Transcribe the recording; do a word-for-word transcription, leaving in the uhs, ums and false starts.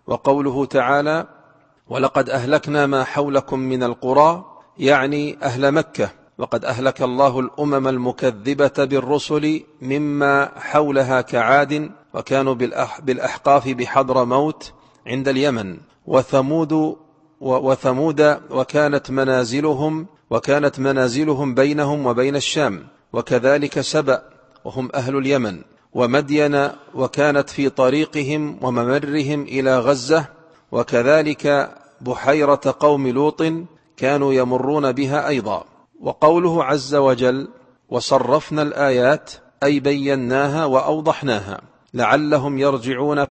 وقوله تعالى ولقد أهلكنا ما حولكم من القرى يعني أهل مكة، وقد أهلك الله الأمم المكذبة بالرسل مما حولها كعاد وكانوا بالأحقاف بحضر موت عند اليمن، وثمود وثمود وكانت منازلهم وكانت منازلهم بينهم وبين الشام، وكذلك سبأ وهم أهل اليمن، ومدين وكانت في طريقهم وممرهم إلى غزة، وكذلك بحيرة قوم لوط كانوا يمرون بها أيضا. وقوله عز وجل وصرفنا الآيات أي بيناها وأوضحناها لعلهم يرجعون